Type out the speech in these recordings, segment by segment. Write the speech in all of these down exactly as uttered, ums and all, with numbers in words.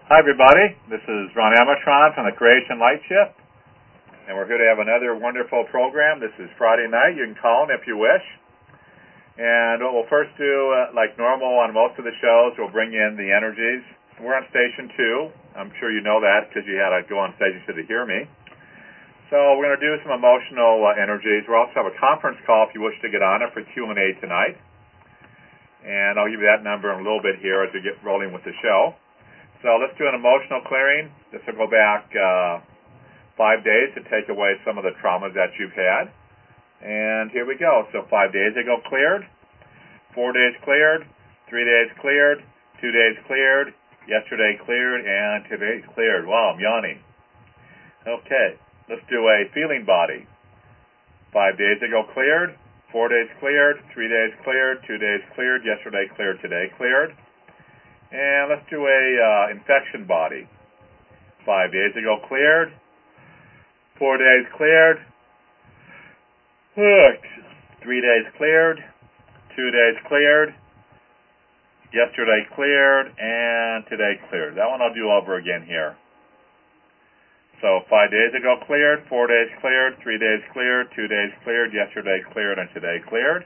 Hi, everybody. This is Ron Amatron from the Creation Light Shift, and we're here to have another wonderful program. This is Friday night. You can call in if you wish. And what we'll first do, uh, like normal on most of the shows, we'll bring in the energies. We're on station two. I'm sure you know that because you had to go on station two to hear me. So we're going to do some emotional uh, energies. We'll also have a conference call if you wish to get on it for Q and A tonight. And I'll give you that number in a little bit here as we get rolling with the show. So let's do an emotional clearing. This will go back uh, five days to take away some of the traumas that you've had. And here we go. So five days ago cleared, four days cleared, three days cleared, two days cleared, yesterday cleared, and today cleared. Wow, I'm yawning. Okay, let's do a feeling body. Five days ago cleared, four days cleared, three days cleared, two days cleared, yesterday cleared, today cleared. And let's do a uh, infection body. Five days ago cleared, four days cleared, three days cleared, two days cleared, yesterday cleared, and today cleared. That one I'll do over again here. So five days ago cleared, four days cleared, three days cleared, two days cleared, yesterday cleared, and today cleared.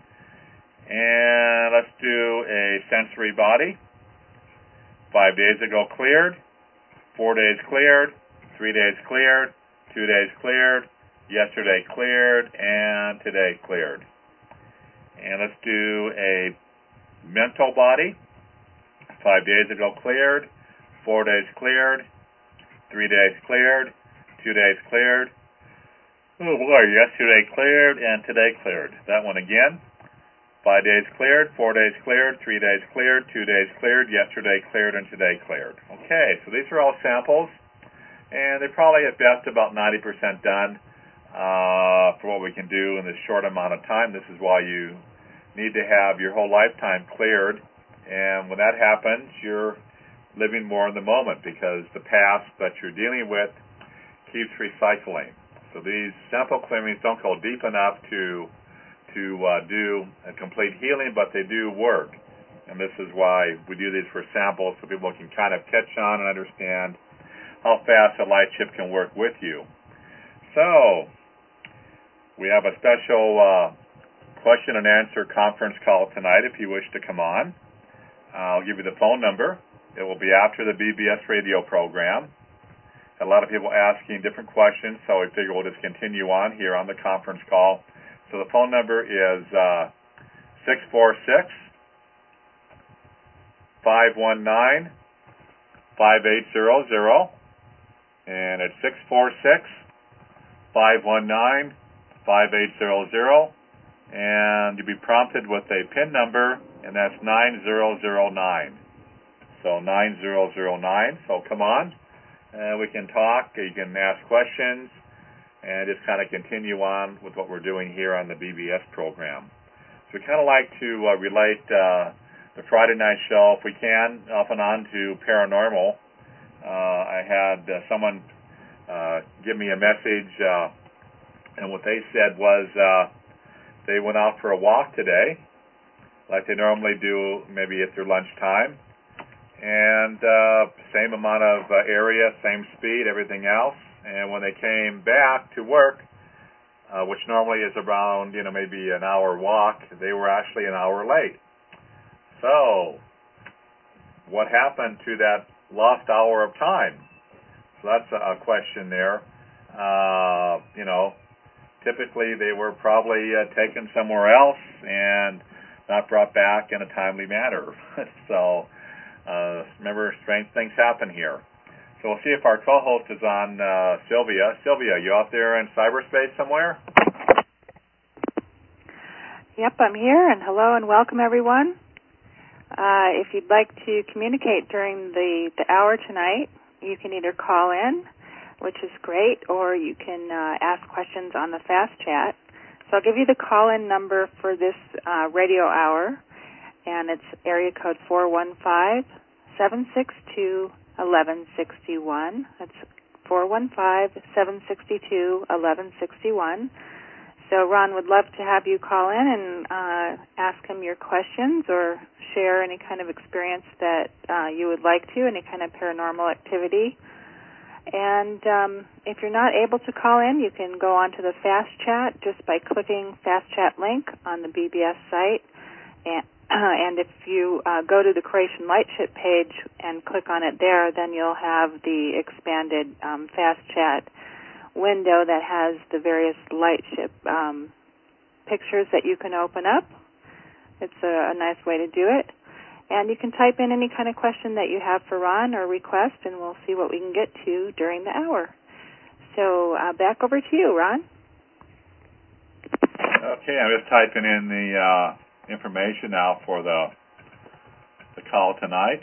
And let's do a sensory body. Five days ago cleared, four days cleared, three days cleared, two days cleared, yesterday cleared, and today cleared. And let's do a mental body. Five days ago cleared, four days cleared, three days cleared, two days cleared. Oh boy, yesterday cleared, and today cleared. That one again. Five days cleared, four days cleared, three days cleared, two days cleared, yesterday cleared, and today cleared. Okay, so these are all samples, and they're probably at best about ninety percent done uh, for what we can do in this short amount of time. This is why you need to have your whole lifetime cleared, and when that happens, you're living more in the moment because the past that you're dealing with keeps recycling. So these sample clearings don't go deep enough to to uh, do a complete healing, but they do work. And this is why we do these for samples so people can kind of catch on and understand how fast a light chip can work with you. So, we have a special uh, question and answer conference call tonight if you wish to come on. I'll give you the phone number. It will be after the B B S radio program. A lot of people asking different questions, so we figure we'll just continue on here on the conference call. So the phone number is uh, six four six, five one nine, five eight zero zero, and it's six four six, five one nine, five eight zero zero, and you'll be prompted with a PIN number, and that's nine zero zero nine. So nine zero zero nine, so come on, uh, we can talk, you can ask questions, and just kind of continue on with what we're doing here on the B B S program. So we kind of like to uh, relate uh, the Friday night show, if we can, off and on to paranormal. Uh, I had uh, someone uh, give me a message, uh, and what they said was uh, they went out for a walk today, like they normally do maybe at their lunchtime, and uh, same amount of uh, area, same speed, everything else. And when they came back to work, uh, which normally is around, you know, maybe an hour walk, they were actually an hour late. So, what happened to that lost hour of time? So that's a, a question there. Uh, you know, typically they were probably uh, taken somewhere else and not brought back in a timely manner. So, uh, remember, strange things happen here. So we'll see if our co-host is on, uh, Sylvia. Sylvia, you out there in cyberspace somewhere? Yep, I'm here, and hello and welcome, everyone. Uh, if you'd like to communicate during the, the hour tonight, you can either call in, which is great, or you can uh, ask questions on the Fast Chat. So I'll give you the call-in number for this uh, radio hour, and it's area code four one five, seven six two, eleven sixty-one. That's four one five, seven six two, eleven sixty-one. So Ron would love to have you call in and uh, ask him your questions or share any kind of experience that uh, you would like to, any kind of paranormal activity. And um, if you're not able to call in, you can go onto the Fast Chat just by clicking Fast Chat link on the B B S site. And, uh, and if you uh, go to the Creation Lightship page and click on it there, then you'll have the expanded um, Fast Chat window that has the various Lightship um, pictures that you can open up. It's a, a nice way to do it. And you can type in any kind of question that you have for Ron or request, and we'll see what we can get to during the hour. So uh, back over to you, Ron. Okay, I'm just typing in the uh, information now for the the call tonight.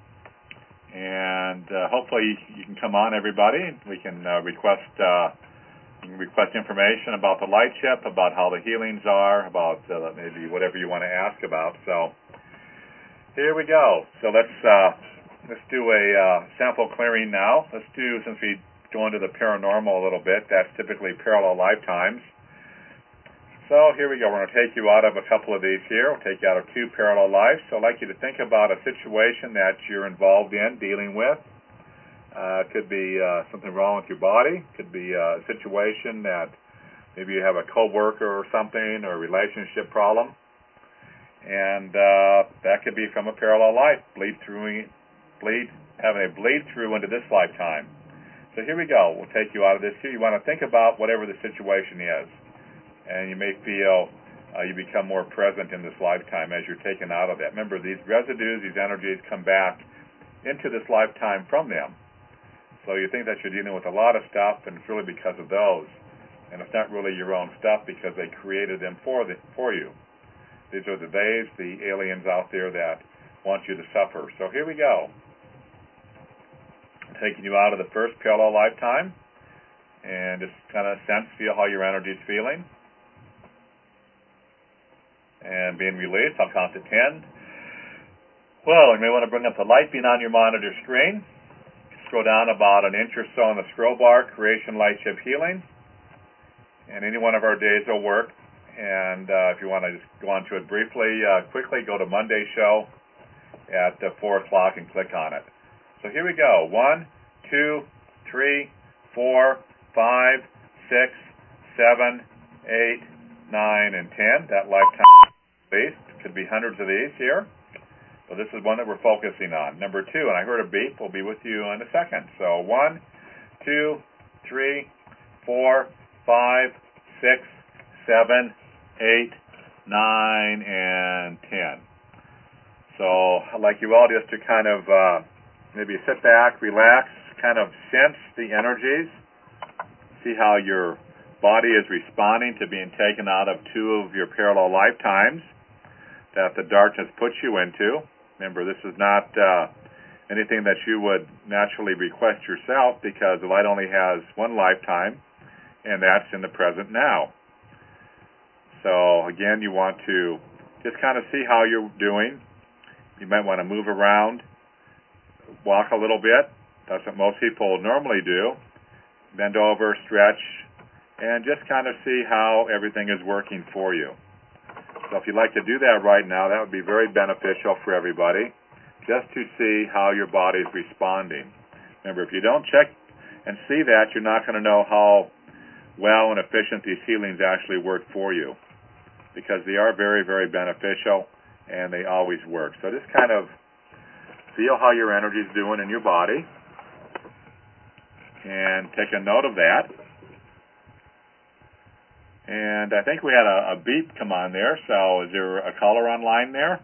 And uh, hopefully you can come on, everybody. We can uh, request uh, you can request information about the Lightship, about how the healings are, about uh, maybe whatever you want to ask about. So here we go. So let's uh, let's do a uh, sample clearing now. Let's do, since we go into the paranormal a little bit, that's typically parallel lifetimes. So here we go. We're going to take you out of a couple of these here. We'll take you out of two parallel lives. So I'd like you to think about a situation that you're involved in, dealing with. Uh, it could be uh, something wrong with your body. It could be a situation that maybe you have a coworker or something, or a relationship problem. And uh, that could be from a parallel life, bleed through, bleed, having a bleed through into this lifetime. So here we go. We'll take you out of this here. You want to think about whatever the situation is. And you may feel uh, you become more present in this lifetime as you're taken out of that. Remember, these residues, these energies come back into this lifetime from them. So you think that you're dealing with a lot of stuff, and it's really because of those. And it's not really your own stuff because they created them for the, for you. These are the theys, the aliens out there that want you to suffer. So here we go. Taking you out of the first parallel lifetime, and just kind of sense, feel how your energy is feeling. And being released, I'll count to ten. Well, you may want to bring up the light being on your monitor screen. Scroll down about an inch or so on the scroll bar, Creation Lightship Healing. And any one of our days will work. And uh, if you want to just go on to it briefly, uh, quickly go to Monday show at uh, four o'clock and click on it. So here we go. One, two, three, four, five, six, seven, eight, nine, and ten. That lifetime release. Could be hundreds of these here. So this is one that we're focusing on. Number two, and I heard a beep. We'll be with you in a second. So one, two, three, four, five, six, seven, eight, nine, and ten. So I'd like you all just to kind of uh, maybe sit back, relax, kind of sense the energies, see how your body is responding to being taken out of two of your parallel lifetimes that the darkness puts you into. Remember, this is not uh, anything that you would naturally request yourself, because the light only has one lifetime, and that's in the present now. So again, you want to just kind of see how you're doing. You might want to move around, walk a little bit. That's what most people normally do. Bend over, stretch, and just kind of see how everything is working for you. So if you'd like to do that right now, that would be very beneficial for everybody, just to see how your body is responding. Remember, if you don't check and see that, you're not going to know how well and efficient these healings actually work for you, because they are very, very beneficial, and they always work. So just kind of feel how your energy is doing in your body, and take a note of that. And I think we had a, a beep come on there, so is there a caller online there?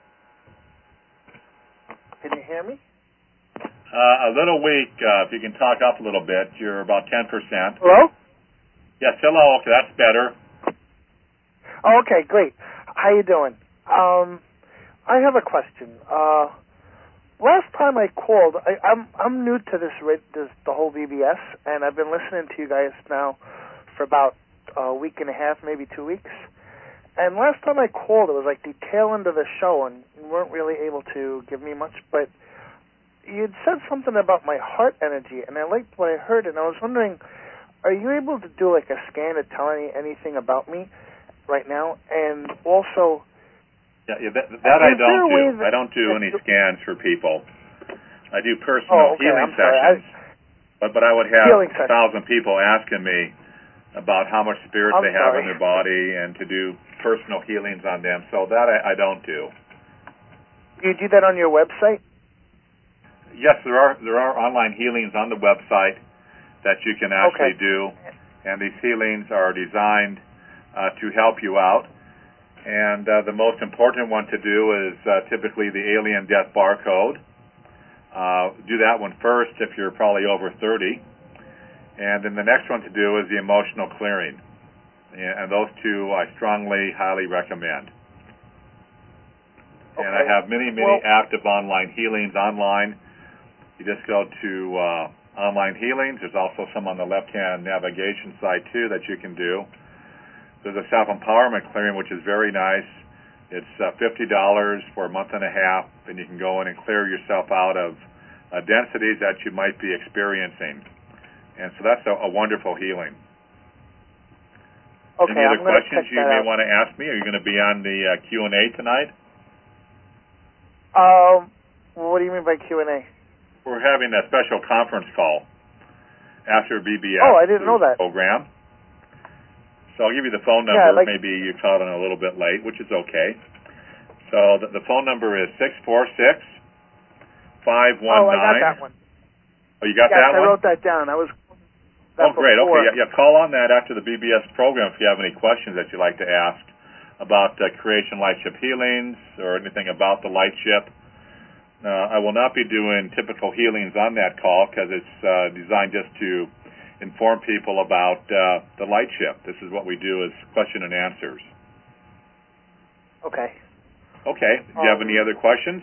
Can you hear me? Uh, a little weak. Uh, if you can talk up a little bit, you're about ten percent. Hello? Yes, hello. Okay, that's better. Oh, okay, great. How you doing? Um, I have a question. Uh, last time I called, I, I'm I'm new to this, this the whole V B S, and I've been listening to you guys now for about a week and a half, maybe two weeks. And last time I called, it was like the tail end of the show, and you weren't really able to give me much, but you'd said something about my heart energy, and I liked what I heard, and I was wondering, are you able to do like a scan to tell me anything about me? right now, and also. Yeah, yeah that, that I don't do. That, I don't do any scans for people. I do personal oh, okay, healing I'm sorry. sessions. I, but but I would have a thousand people asking me about how much spirit I'm they have sorry. in their body and to do personal healings on them. So that I, I don't do. You do that on your website? Yes, there are there are online healings on the website that you can actually okay. do, and these healings are designed uh, to help you out. And uh, the most important one to do is uh, typically the alien death barcode. Uh, do that one first if you're probably over thirty. And then the next one to do is the emotional clearing. And those two I strongly, highly recommend. Okay. And I have many, many well, active online healings online. You just go to uh, online healings. There's also some on the left-hand navigation side, too, that you can do. There's a self-empowerment clearing, which is very nice. It's uh, fifty dollars for a month and a half, and you can go in and clear yourself out of uh, densities that you might be experiencing. And so that's a, a wonderful healing. Okay, Any other I'm questions you may out. want to ask me? Are you going to be on the uh, Q and A tonight? Um, what do you mean by Q and A? We're having a special conference call after B B S oh, I didn't know that. program. So I'll give you the phone number. Yeah, like, Maybe you called in a little bit late, which is okay. So the, the phone number is six four six, five one nine. Oh, I got that one. Oh, you got yes, that I one? I wrote that down. I was that Oh, great. before. Okay, yeah, yeah, call on that after the B B S program if you have any questions that you'd like to ask about uh, Creation Light Ship healings or anything about the light ship. Uh, I will not be doing typical healings on that call because it's uh, designed just to inform people about uh, the light ship. This is what we do as question and answers. Okay. Okay. Do you um, have any other questions?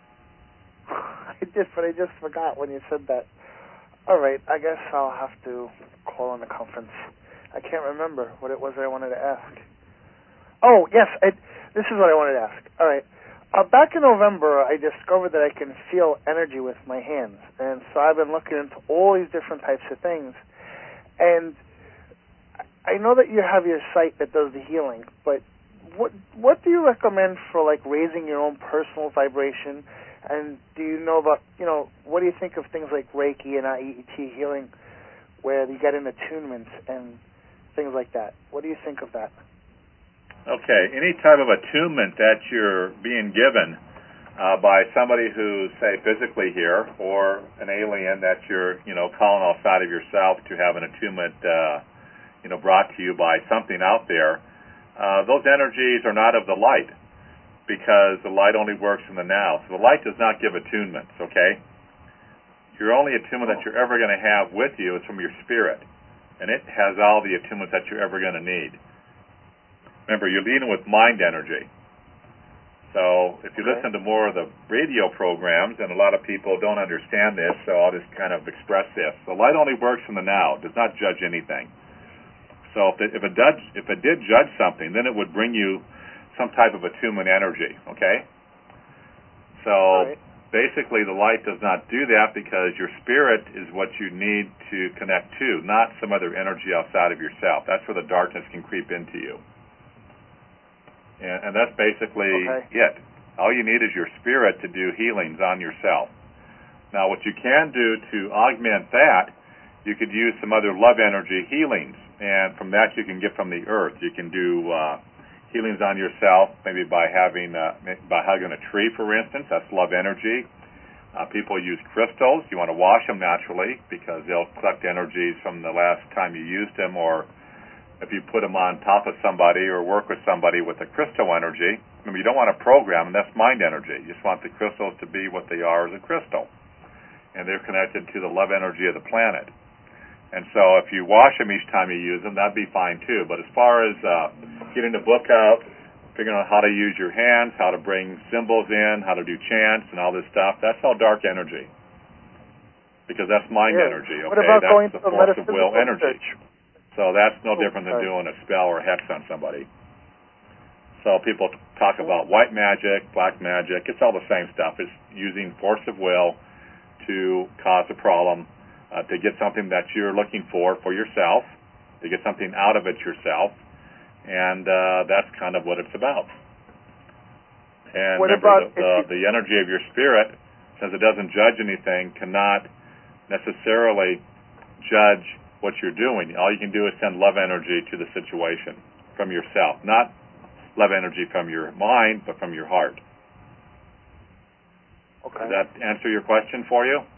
I did, but I just forgot when you said that. All right, I guess I'll have to call on the conference. I can't remember what it was that I wanted to ask. Oh, yes, I, this is what I wanted to ask. All right. Uh, back in November, I discovered that I can feel energy with my hands, and so I've been looking into all these different types of things. And I know that you have your site that does the healing, but what what do you recommend for like raising your own personal vibration? And do you know about, you know, what do you think of things like Reiki and I E T healing, where you get in attunements and things like that? What do you think of that? Okay, any type of attunement that you're being given uh, by somebody who's, say, physically here, or an alien that you're, you know, calling outside of yourself to have an attunement, uh, you know, brought to you by something out there, uh, those energies are not of the light, because the light only works in the now. So the light does not give attunements, okay? Your only attunement that you're ever going to have with you is from your spirit, and it has all the attunements that you're ever going to need. Remember, you're leading with mind energy. So if you okay. listen to more of the radio programs, and a lot of people don't understand this, so I'll just kind of express this. The light only works in the now, does not judge anything. So if it, if it, does, if it did judge something, then it would bring you some type of attunement energy, okay? So right. basically the light does not do that because your spirit is what you need to connect to, not some other energy outside of yourself. That's where the darkness can creep into you. And, and that's basically okay. it. All you need is your spirit to do healings on yourself. Now, what you can do to augment that, you could use some other love energy healings, and from that you can get from the earth. You can do uh, healings on yourself, maybe by having uh, by hugging a tree, for instance. That's love energy. Uh, people use crystals. You want to wash them naturally because they'll collect energies from the last time you used them, or if you put them on top of somebody or work with somebody with a crystal energy. Remember, you don't want to program, and that's mind energy. You just want the crystals to be what they are as a crystal, and they're connected to the love energy of the planet. And so if you wash them each time you use them, that'd be fine too. But as far as uh, getting the book out, figuring out how to use your hands, how to bring symbols in, how to do chants and all this stuff, that's all dark energy, because that's mind yeah. energy, okay? What about That's going the to a force of will metaphysical energy. church? So that's no oh, different than sorry. doing a spell or a hex on somebody. So people talk about white magic, black magic. It's all the same stuff. It's using force of will to cause a problem, uh, to get something that you're looking for for yourself, to get something out of it yourself. and uh, that's kind of what it's about. And What remember, about the, the, the energy of your spirit, since it doesn't judge anything, cannot necessarily judge what you're doing. All you can do is send love energy to the situation from yourself, not love energy from your mind, but from your heart. Okay. Does that answer your question for you?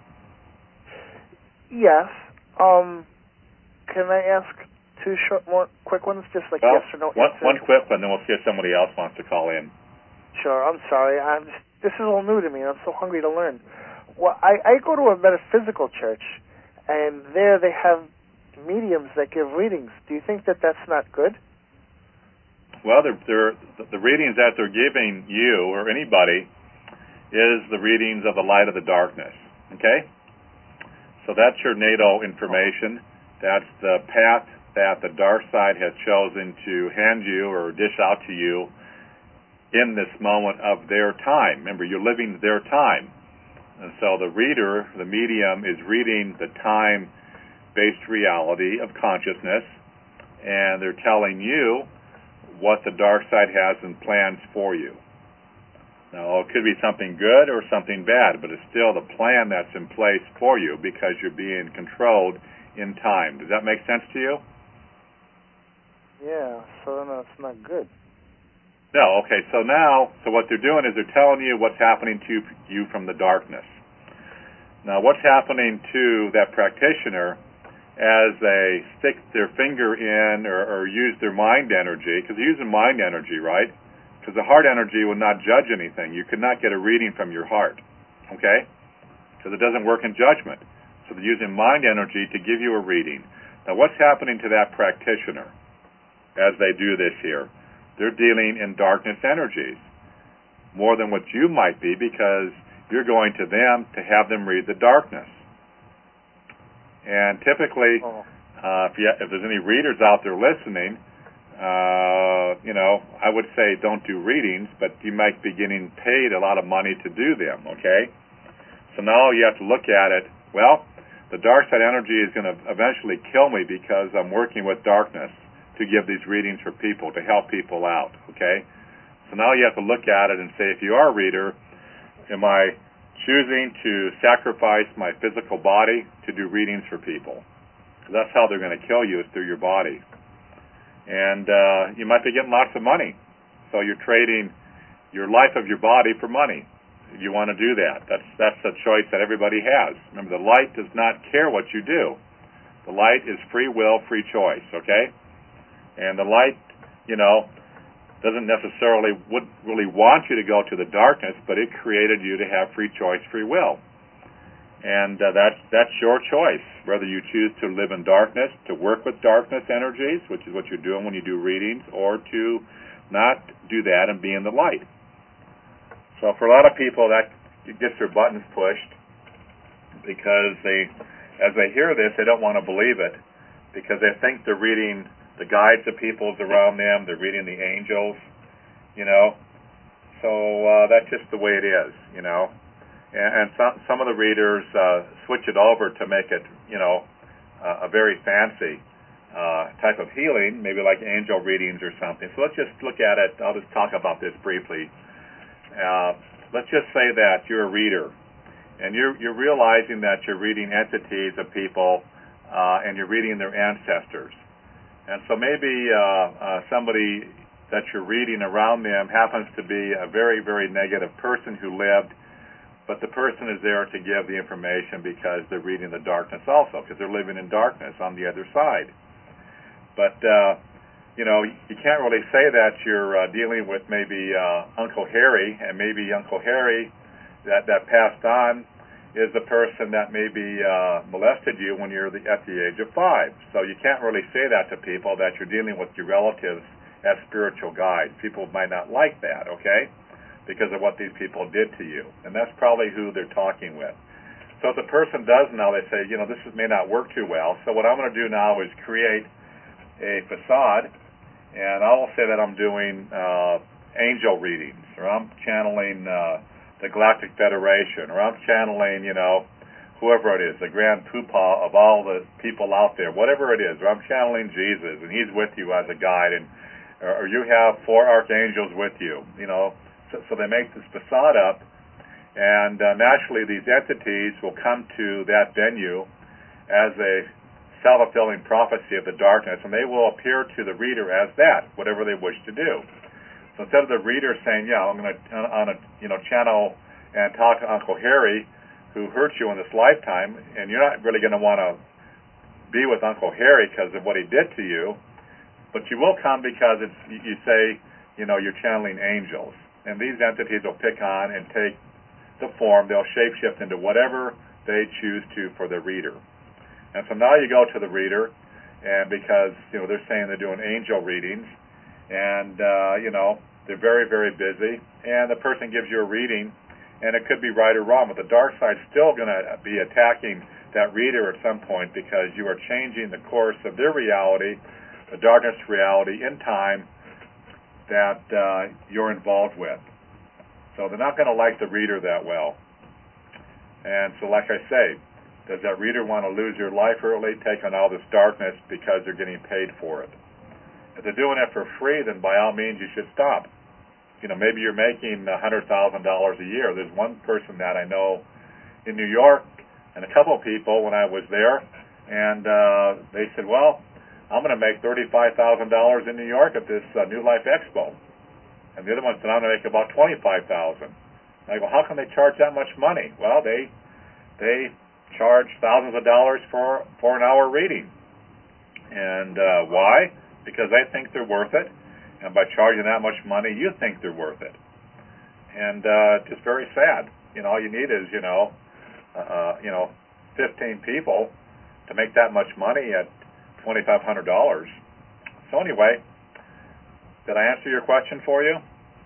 Yes. Um, can I ask two short, more quick ones, just like Well, yes or no one, answers? one quick one, then we'll see if somebody else wants to call in. Sure. I'm sorry. I'm just, this is all new to me. I'm so hungry to learn. Well, I, I go to a metaphysical church, and there they have mediums that give readings. Do you think that that's not good? Well, they're, they're, the readings that they're giving you or anybody is the readings of the light of the darkness. Okay? So that's your natal information. That's the path that the dark side has chosen to hand you or dish out to you in this moment of their time. Remember, you're living their time. And so the reader, the medium, is reading the time-based reality of consciousness, and they're telling you what the dark side has in plans for you. Now, it could be something good or something bad, but it's still the plan that's in place for you because you're being controlled in time. Does that make sense to you? Yeah, so then that's not good. No, okay, so now, so what they're doing is they're telling you what's happening to you from the darkness. Now, what's happening to that practitioner as they stick their finger in or, or use their mind energy, because they're using mind energy, right? Because the heart energy will not judge anything. You could not get a reading from your heart, okay? Because it doesn't work in judgment. So they're using mind energy to give you a reading. Now, what's happening to that practitioner as they do this here? They're dealing in darkness energies more than what you might be because you're going to them to have them read the darkness. And typically, Oh. uh, if, you, if there's any readers out there listening, uh, you know, I would say don't do readings, but you might be getting paid a lot of money to do them, okay? So now you have to look at it, well, the dark side energy is going to eventually kill me because I'm working with darkness to give these readings for people, to help people out, okay? So now you have to look at it and say, if you are a reader, am I choosing to sacrifice my physical body to do readings for people? Because that's how they're going to kill you, is through your body. And uh, you might be getting lots of money. So you're trading your life of your body for money. You want to do that. That's, that's a choice that everybody has. Remember, the light does not care what you do. The light is free will, free choice, okay? And the light, you know, doesn't necessarily would really want you to go to the darkness, but it created you to have free choice, free will. And uh, that's that's your choice, whether you choose to live in darkness, to work with darkness energies, which is what you're doing when you do readings, or to not do that and be in the light. So for a lot of people, that gets their buttons pushed because they, as they hear this, they don't want to believe it because they think they're reading the guides of peoples around them, they're reading the angels, you know. So uh, that's just the way it is, you know. And, and some some of the readers uh, switch it over to make it, you know, uh, a very fancy uh, type of healing, maybe like angel readings or something. So let's just look at it. I'll just talk about this briefly. Uh, let's just say that you're a reader, and you're you're realizing that you're reading entities of people, uh, and you're reading their ancestors. And so maybe uh, uh, somebody that you're reading around them happens to be a very, very negative person who lived, but the person is there to give the information because they're reading the darkness also, because they're living in darkness on the other side. But, uh, you know, you can't really say that you're uh, dealing with maybe uh, Uncle Harry, and maybe Uncle Harry that, that passed on is the person that maybe uh, molested you when you're the, at the age of five. So you can't really say that to people, that you're dealing with your relatives as spiritual guides. People might not like that, okay, because of what these people did to you. And that's probably who they're talking with. So if the person does now, they say, you know, this is, may not work too well. So what I'm going to do now is create a facade, and I will say that I'm doing uh, angel readings, or I'm channeling uh, the Galactic Federation, or I'm channeling, you know, whoever it is, the grand poobah of all the people out there, whatever it is, or I'm channeling Jesus, and he's with you as a guide, and or you have four archangels with you, you know. So, so they make this facade up, and uh, naturally these entities will come to that venue as a self-fulfilling prophecy of the darkness, and they will appear to the reader as that, whatever they wish to do. So instead of the reader saying, yeah, I'm going to on a you know channel and talk to Uncle Harry, who hurt you in this lifetime, and you're not really going to want to be with Uncle Harry because of what he did to you, but you will come because it's you say, you know, you're channeling angels, and these entities will pick on and take the form. They'll shapeshift into whatever they choose to for the reader. And so now you go to the reader, and because you know they're saying they're doing angel readings, and uh, you know they're very very busy, and the person gives you a reading. And it could be right or wrong, but the dark side's still going to be attacking that reader at some point because you are changing the course of their reality, the darkness reality in time that uh, you're involved with. So they're not going to like the reader that well. And so like I say, does that reader want to lose your life early, take on all this darkness because they're getting paid for it? If they're doing it for free, then by all means you should stop. You know, maybe you're making one hundred thousand dollars a year. There's one person that I know in New York, and a couple of people when I was there, and uh, they said, well, I'm going to make thirty-five thousand dollars in New York at this uh, New Life Expo. And the other one said, I'm going to make about twenty-five thousand dollars. I go, how can they charge that much money? Well, they they charge thousands of dollars for, for an hour reading. And uh, why? Because they think they're worth it. And by charging that much money, you think they're worth it. And uh, just very sad. You know, all you need is, you know, uh, you know, fifteen people to make that much money at twenty-five hundred dollars. So anyway, did I answer your question for you?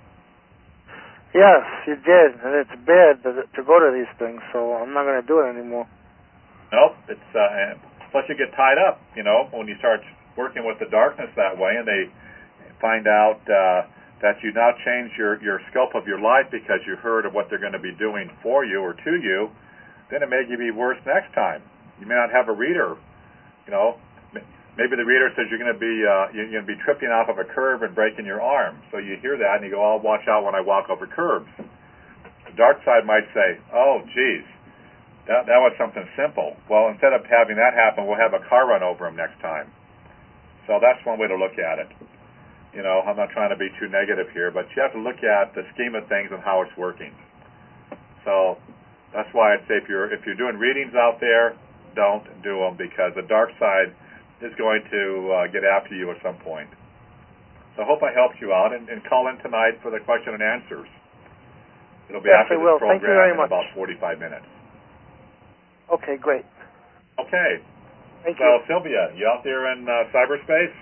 Yes, you did. And it's bad to, to go to these things, so I'm not going to do it anymore. Nope. It's uh, plus you get tied up, you know, when you start working with the darkness that way, and they find out uh, that you now change your, your scope of your life because you heard of what they're going to be doing for you or to you, then it may be worse next time. You may not have a reader. You know, maybe the reader says you're going to be uh, you're going to be tripping off of a curb and breaking your arm. So you hear that and you go, "I'll watch out when I walk over curbs." The dark side might say, "Oh, geez, that that was something simple." Well, instead of having that happen, we'll have a car run over him next time. So that's one way to look at it. You know, I'm not trying to be too negative here, but you have to look at the scheme of things and how it's working. So that's why I'd say if you're if you're doing readings out there, don't do them because the dark side is going to uh, get after you at some point. So I hope I helped you out, and, and call in tonight for the question and answers. It'll be yes, after I this will. program Thank you very in much. about forty-five minutes. Okay, great. Okay. Thank so you. Sylvia, you out there in uh, cyberspace?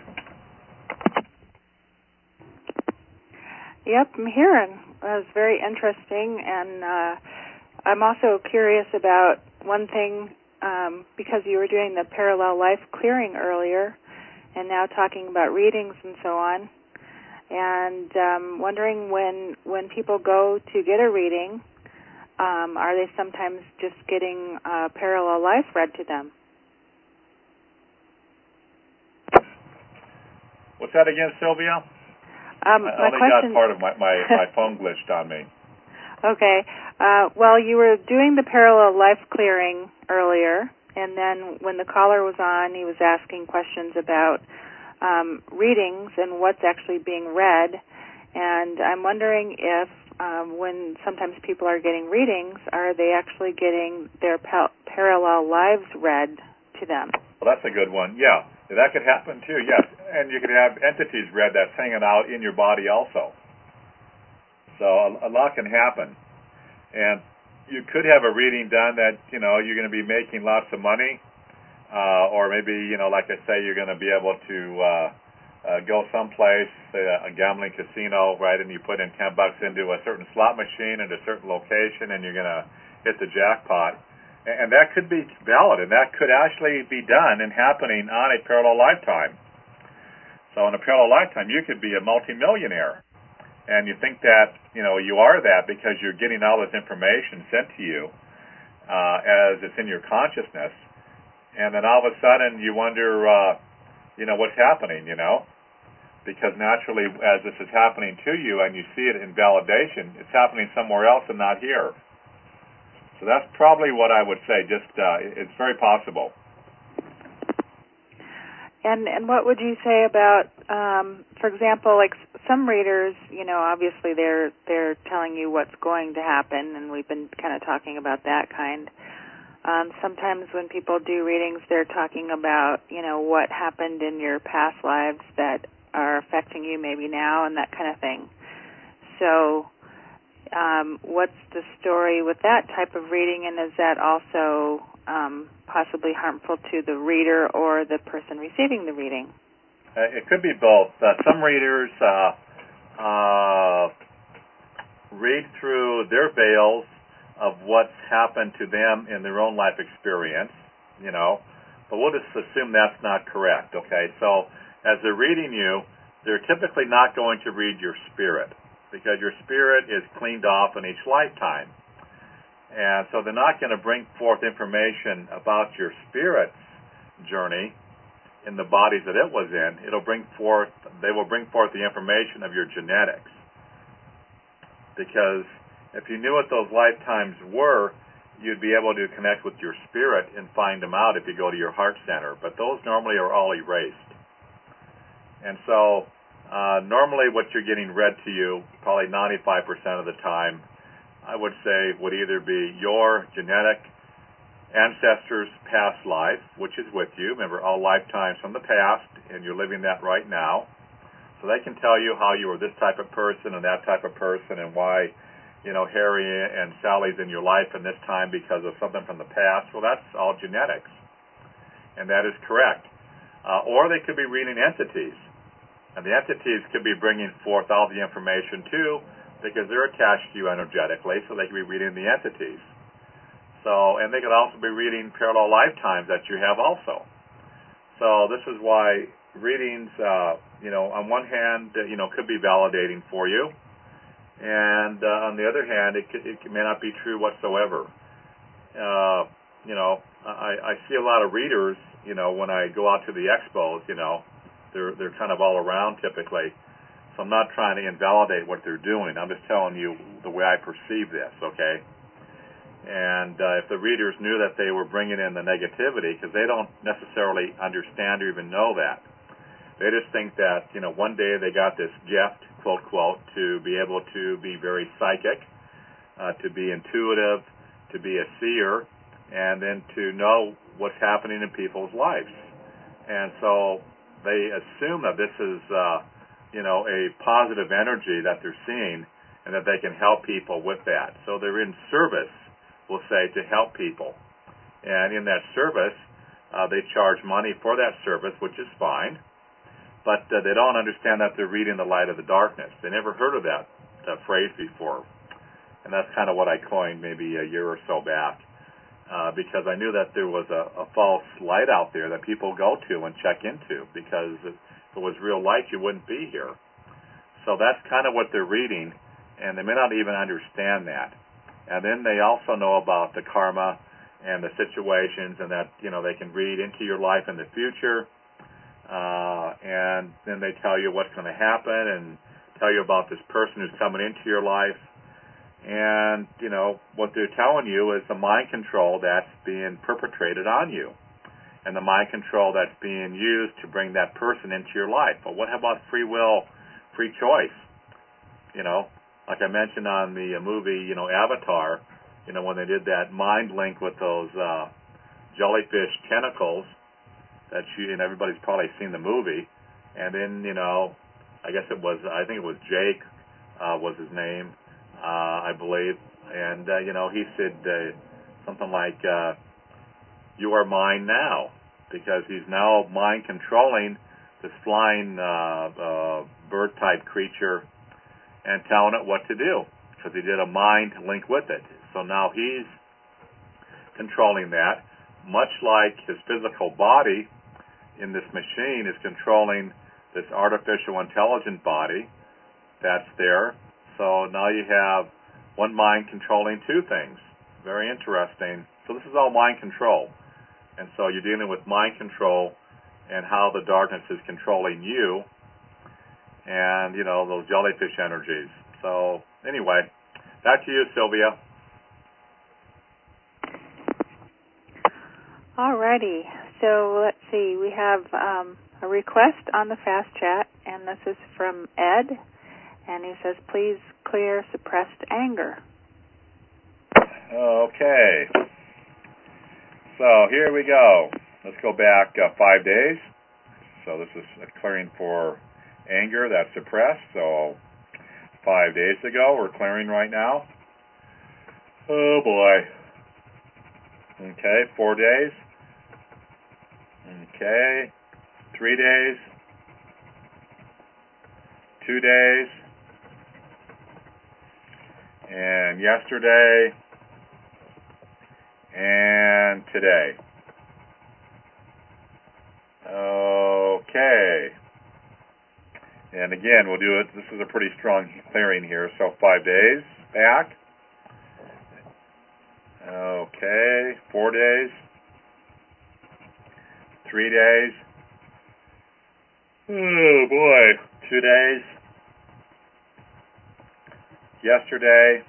Yep, I'm here, and it was very interesting, and uh, I'm also curious about one thing, um, because you were doing the parallel life clearing earlier, and now talking about readings and so on, and um, wondering when when people go to get a reading, um, are they sometimes just getting uh, parallel life read to them? What's that again, Sylvia? Um, I my only question... got part of my, my, my phone glitched on me. Okay. Uh, well, you were doing the parallel life clearing earlier, and then when the caller was on, he was asking questions about um, readings and what's actually being read. And I'm wondering if um, when sometimes people are getting readings, are they actually getting their pa- parallel lives read to them? Well, that's a good one. Yeah, that could happen too, yes. And you could have entities read that's hanging out in your body also. So a, a lot can happen. And you could have a reading done that, you know, you're going to be making lots of money, uh, or maybe, you know, like I say, you're going to be able to uh, uh, go someplace, say a, a gambling casino, right, and you put in ten bucks into a certain slot machine at a certain location, and you're going to hit the jackpot. And, and that could be valid, and that could actually be done and happening on a parallel lifetime. So in a parallel lifetime, you could be a multimillionaire. And you think that, you know, you are that because you're getting all this information sent to you. uh, as it's in your consciousness, and then all of a sudden you wonder, uh, you know, what's happening, you know? Because naturally, as this is happening to you and you see it in validation, it's happening somewhere else and not here. So that's probably what I would say. Just uh, it's very possible. And and what would you say about, um, for example, like some readers, you know, obviously they're they're telling you what's going to happen, and we've been kind of talking about that kind. Um, sometimes when people do readings, they're talking about, you know, what happened in your past lives that are affecting you maybe now and that kind of thing. So um, what's the story with that type of reading, and is that also um, possibly harmful to the reader or the person receiving the reading? Uh, it could be both. Uh, some readers uh, uh, read through their veils of what's happened to them in their own life experience, you know, but we'll just assume that's not correct, okay? So as they're reading you, they're typically not going to read your spirit because your spirit is cleaned off in each lifetime. And so they're not going to bring forth information about your spirit's journey in the bodies that it was in. It'll bring forth, they will bring forth the information of your genetics. Because if you knew what those lifetimes were, you'd be able to connect with your spirit and find them out if you go to your heart center. But those normally are all erased. And so uh, normally what you're getting read to you, probably ninety-five percent of the time, I would say would either be your genetic ancestors' past life, which is with you. Remember, all lifetimes from the past, and you're living that right now. So they can tell you how you were this type of person and that type of person and why, you know, Harry and Sally's in your life in this time because of something from the past. Well, that's all genetics. And that is correct. Uh, or they could be reading entities. And the entities could be bringing forth all the information too because they're attached to you energetically, so they could be reading the entities. So, and they could also be reading parallel lifetimes that you have also. So this is why readings, uh, you know, on one hand, uh, you know, could be validating for you. And uh, on the other hand, it, could, it may not be true whatsoever. Uh, you know, I, I see a lot of readers, you know, when I go out to the expos, you know, they're they're kind of all around typically. So I'm not trying to invalidate what they're doing. I'm just telling you the way I perceive this, okay? And uh, if the readers knew that they were bringing in the negativity, because they don't necessarily understand or even know that. They just think that, you know, one day they got this gift, quote, quote, to be able to be very psychic, uh, to be intuitive, to be a seer, and then to know what's happening in people's lives. And so they assume that this is, uh, you know, a positive energy that they're seeing and that they can help people with that. So they're in service, we'll say, to help people. And in that service, uh, they charge money for that service, which is fine. But uh, they don't understand that they're reading the light of the darkness. They never heard of that uh, phrase before. And that's kind of what I coined maybe a year or so back. Uh, because I knew that there was a, a false light out there that people go to and check into, because if it was real light, you wouldn't be here. So that's kind of what they're reading, and they may not even understand that. And then they also know about the karma and the situations, and that, you know, they can read into your life in the future, uh, and then they tell you what's going to happen and tell you about this person who's coming into your life. And, you know, what they're telling you is the mind control that's being perpetrated on you and the mind control that's being used to bring that person into your life. But what about free will, free choice? You know, like I mentioned on the uh, movie, you know, Avatar, you know, when they did that mind link with those uh, jellyfish tentacles that you, and everybody's probably seen the movie. And then, you know, I guess it was, I think it was Jake uh, was his name. Uh, I believe, and uh, you know, he said uh, something like, uh, "You are mine now," because he's now mind controlling this flying uh, uh, bird-type creature and telling it what to do, because he did a mind link with it. So now he's controlling that, much like his physical body in this machine is controlling this artificial intelligent body that's there. So now you have one mind controlling two things. Very interesting So this is all mind control. And so you're dealing with mind control and how the darkness is controlling you and, you know, those jellyfish energies. So anyway, back to you, Sylvia. Alrighty. So let's see. We have um, a request on the Fast Chat, and this is from Ed, and he says, please clear suppressed anger. Okay. So here we go. Let's go back uh, five days. So this is a clearing for anger that's suppressed. So five days ago, we're clearing right now. Oh boy. Okay, four days. Okay, three days. Two days. And yesterday. And today. Okay. And again, we'll do it. This is a pretty strong clearing here. So five days back. Okay. Four days. Three days. Oh boy. Two days. Yesterday.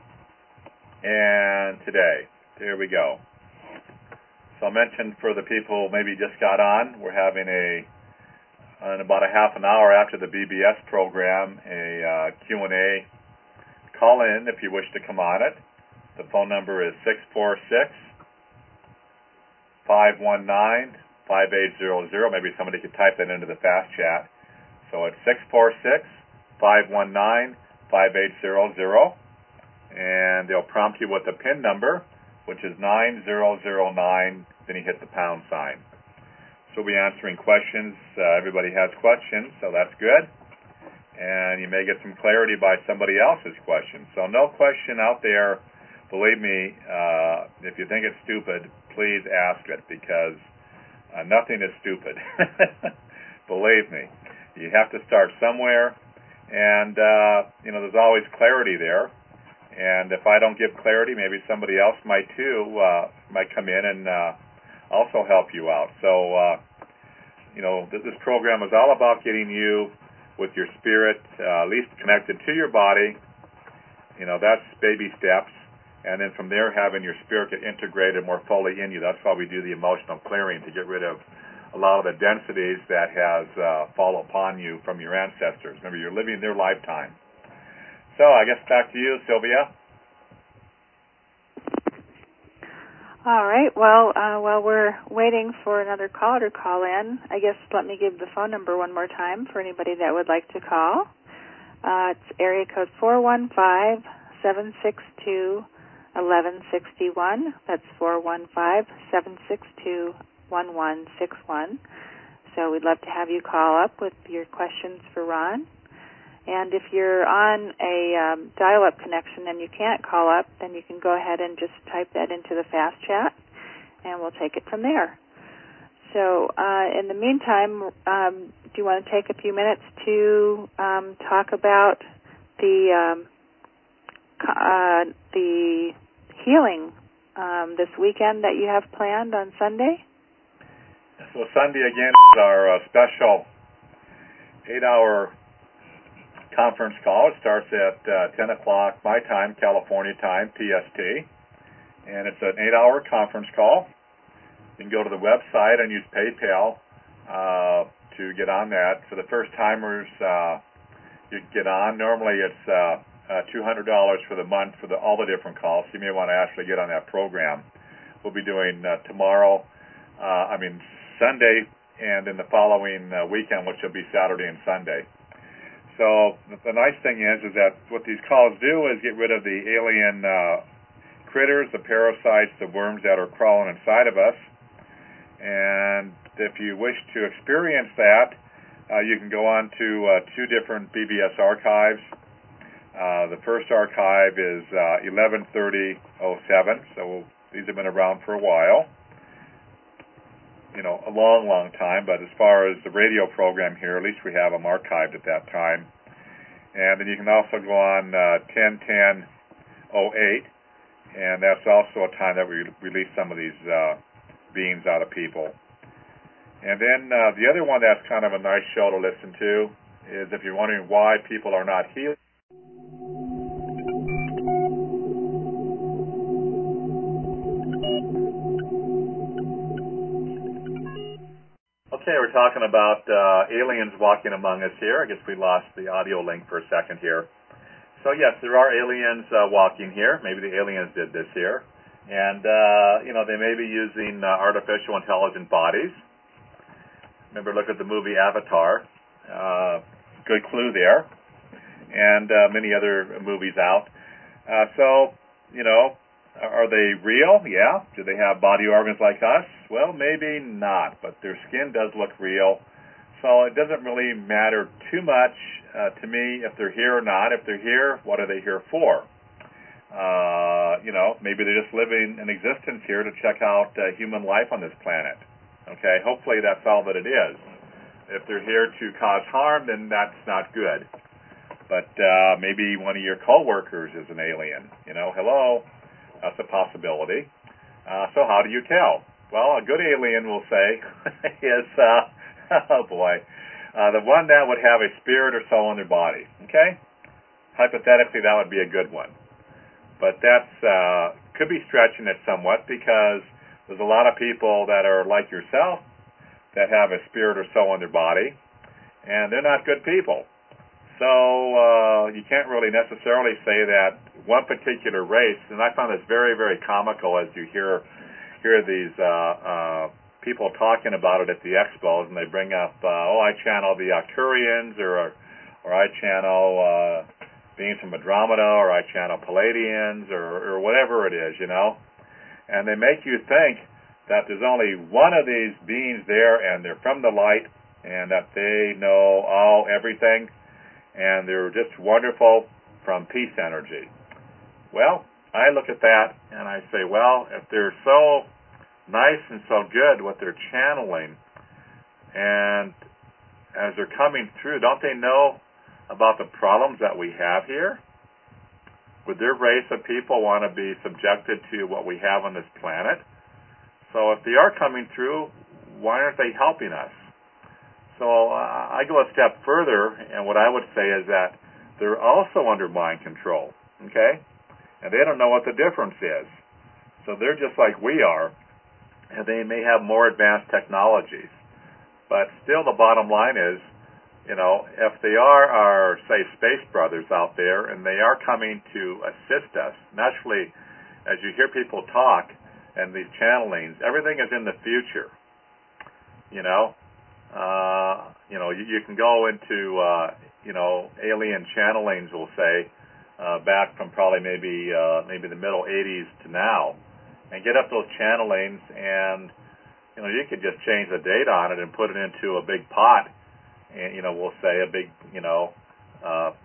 And today. There we go. So I mentioned for the people maybe just got on, we're having a, in about a half an hour after the B B S program, a uh, Q and A. Call in if you wish to come on it. The phone number is six four six, five one nine, five eight zero zero. Maybe somebody could type that into the Fast Chat. So it's six four six, five one nine, five eight zero zero. And they'll prompt you with the PIN number, which is nine zero zero nine, then you hit the pound sign. So we'll be answering questions. Uh, everybody has questions, so that's good. And you may get some clarity by somebody else's question. So no question out there, believe me, uh, if you think it's stupid, please ask it, because uh, nothing is stupid. Believe me. You have to start somewhere, and uh, you know, there's always clarity there. And if I don't give clarity, maybe somebody else might too, uh, might come in and uh, also help you out. So, uh, you know, th- this program is all about getting you with your spirit uh, at least connected to your body. You know, that's baby steps. And then from there, having your spirit get integrated more fully in you. That's why we do the emotional clearing, to get rid of a lot of the densities that has uh, fallen upon you from your ancestors. Remember, you're living their lifetime. So I guess back to you, Sylvia. All right. Well, uh, while we're waiting for another caller to call in, I guess let me give the phone number one more time for anybody that would like to call. Uh, it's area code four one five, seven six two, one one six one. That's four one five, seven six two, one one six one. So we'd love to have you call up with your questions for Ron. And if you're on a um, dial-up connection and you can't call up, then you can go ahead and just type that into the Fast Chat, and we'll take it from there. So uh, in the meantime, um, do you want to take a few minutes to um, talk about the um, uh, the healing um, this weekend that you have planned on Sunday? So Sunday, again, is our uh, special eight-hour conference call. It starts at uh, ten o'clock my time, California time, P S T, and it's an eight-hour conference call. You can go to the website and use PayPal uh, to get on that. For the first timers, uh, you can get on. Normally, it's uh, uh, two hundred dollars for the month for the, all the different calls. You may want to actually get on that program. We'll be doing uh, tomorrow, uh, I mean Sunday, and then the following uh, weekend, which will be Saturday and Sunday. So the nice thing is, is that what these calls do is get rid of the alien uh, critters, the parasites, the worms that are crawling inside of us. And if you wish to experience that, uh, you can go on to uh, two different B B S archives. Uh, the first archive is uh, eleven thirty oh seven, so these have been around for a while. You know, a long, long time, but as far as the radio program here, at least we have them archived at that time. And then you can also go on uh, ten ten oh eight, and that's also a time that we release some of these uh, beings out of people. And then uh, the other one that's kind of a nice show to listen to is if you're wondering why people are not healed. Okay, we're talking about uh, aliens walking among us here. I guess we lost the audio link for a second here. So yes, there are aliens uh, walking here. Maybe the aliens did this here. And, uh, you know, they may be using uh, artificial intelligent bodies. Remember, look at the movie Avatar. Uh, good clue there. And uh, many other movies out. Uh, so, you know, are they real? Yeah. Do they have body organs like us? Well, maybe not, but their skin does look real. So it doesn't really matter too much uh, to me if they're here or not. If they're here, what are they here for? Uh, you know, maybe they're just living an existence here to check out uh, human life on this planet. Okay, hopefully that's all that it is. If they're here to cause harm, then that's not good. But uh, maybe one of your coworkers is an alien. You know, hello, that's a possibility. Uh, so how do you tell? Well, a good alien will say is, uh, oh boy, uh, the one that would have a spirit or soul in their body. Okay, hypothetically, that would be a good one. But that's uh, could be stretching it somewhat because there's a lot of people that are like yourself that have a spirit or soul in their body, and they're not good people. So uh, you can't really necessarily say that one particular race, and I found this very, very comical as you hear hear these uh, uh, people talking about it at the expos, and they bring up, uh, oh, I channel the Arcturians, or or I channel uh, beings from Andromeda, or I channel Palladians, or, or whatever it is, you know. And they make you think that there's only one of these beings there, and they're from the light, and that they know all everything, and they're just wonderful from peace energy. Well, I look at that, and I say, well, if they're so nice and so good what they're channeling, and as they're coming through, don't they know about the problems that we have here? Would their race of people want to be subjected to what we have on this planet? So if they are coming through, why aren't they helping us? So uh, I go a step further, and what I would say is that they're also under mind control, okay? And they don't know what the difference is. So they're just like we are, and they may have more advanced technologies. But still the bottom line is, you know, if they are our, say, space brothers out there, and they are coming to assist us, naturally, as you hear people talk, and these channelings, everything is in the future. You know, uh, you know, you, you can go into, uh, you know, alien channelings, we'll say, uh, back from probably maybe uh, maybe the middle eighties to now, and get up those channelings, and you know, you could just change the date on it and put it into a big pot, and you know, we'll say a big, you know, uh,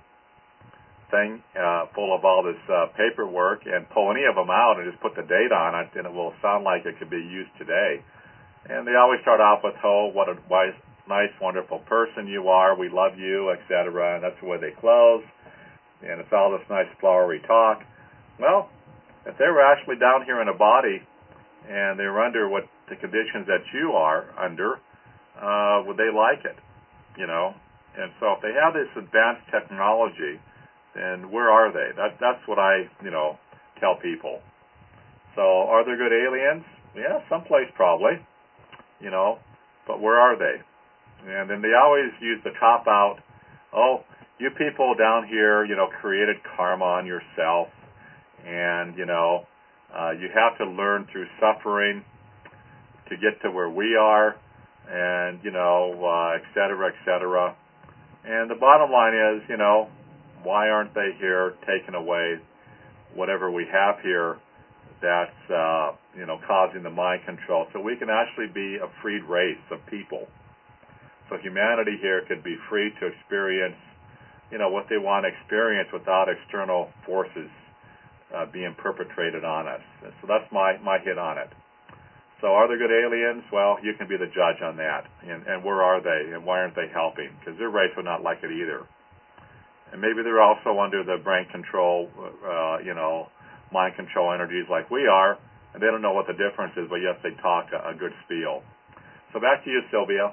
thing uh, full of all this uh, paperwork, and pull any of them out and just put the date on it, and it will sound like it could be used today. And they always start off with, oh, what a wise, nice, wonderful person you are, we love you, et cetera, and that's the way they close, and it's all this nice flowery talk. Well, if they were actually down here in a body, and they were under what the conditions that you are under, uh, would they like it? You know? And so if they have this advanced technology, and where are they? That, that's what I, you know, tell people. So are there good aliens? Yeah, someplace probably, you know, but where are they? And then they always use the cop-out, oh, you people down here, you know, created karma on yourself, and, you know, uh, you have to learn through suffering to get to where we are, and, you know, uh, et cetera, et cetera. And the bottom line is, you know, why aren't they here taking away whatever we have here that's, uh, you know, causing the mind control, so we can actually be a freed race of people. So humanity here could be free to experience, you know, what they want to experience without external forces uh, being perpetrated on us. And so that's my, my hit on it. So are there good aliens? Well, you can be the judge on that. And, and where are they, and why aren't they helping? Because their race would not like it either. And maybe they're also under the brain control, uh, you know, mind control energies like we are, and they don't know what the difference is, but yes, they talk a, a good spiel. So back to you, Sylvia.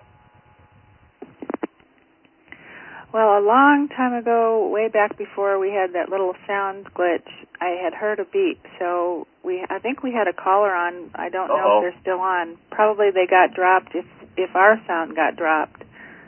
Well, a long time ago, way back before we had that little sound glitch, I had heard a beep. So we, I think we had a caller on. I don't Uh-oh. know if they're still on. Probably they got dropped if if our sound got dropped.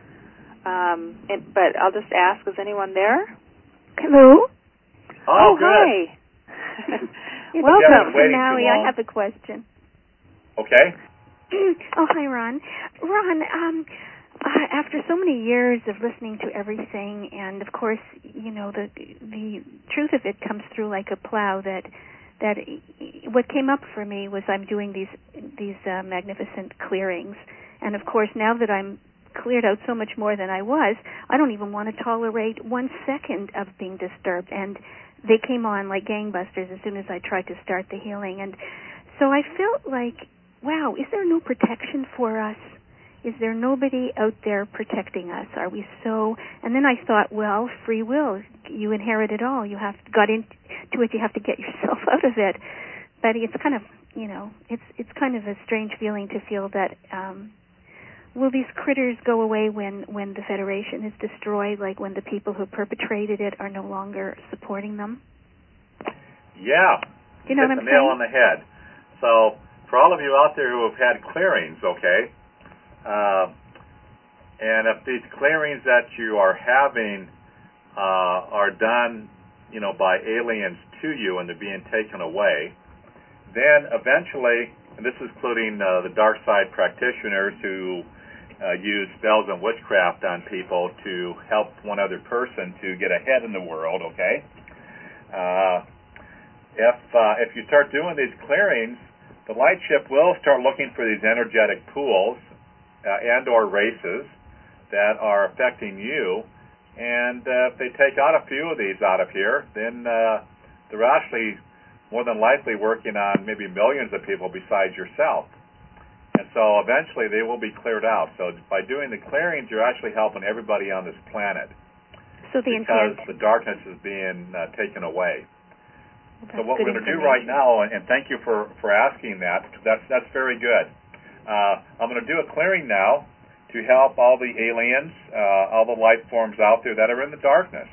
Um, it, but I'll just ask, is anyone there? Hello? Oh, oh good. Hi. It's Welcome. waiting too Finale. long. I have a question. Okay. Oh, hi, Ron. Ron, um, uh, after so many years of listening to everything, and of course, you know, the the truth of it comes through like a plow. That that what came up for me was I'm doing these these uh, magnificent clearings, and of course, now that I'm cleared out so much more than I was, I don't even want to tolerate one second of being disturbed. And they came on like gangbusters as soon as I tried to start the healing. And so I felt like, wow, is there no protection for us? Is there nobody out there protecting us? Are we so... And then I thought, well, free will. You inherit it all. You have got into it. You have to get yourself out of it. But it's kind of, you know, it's it's kind of a strange feeling to feel that... Um, will these critters go away when, when the Federation is destroyed, like when the people who perpetrated it are no longer supporting them? Yeah. You know hit what I'm the nail saying? on the head. So for all of you out there who have had clearings, okay, uh, and if these clearings that you are having uh, are done, you know, by aliens to you and they're being taken away, then eventually, and this is including uh, the dark side practitioners who uh, use spells and witchcraft on people to help one other person to get ahead in the world, okay? Uh, if uh, if you start doing these clearings, the light ship will start looking for these energetic pools uh, and or races that are affecting you, and uh, if they take out a few of these out of here, then uh, they're actually more than likely working on maybe millions of people besides yourself. And so eventually they will be cleared out. So by doing the clearings, you're actually helping everybody on this planet. So the because intent... the darkness is being uh, taken away. Well, So what we're good going to do right information. now, and, and thank you for, for asking that, that's, that's very good. Uh, I'm going to do a clearing now to help all the aliens, uh, all the life forms out there that are in the darkness.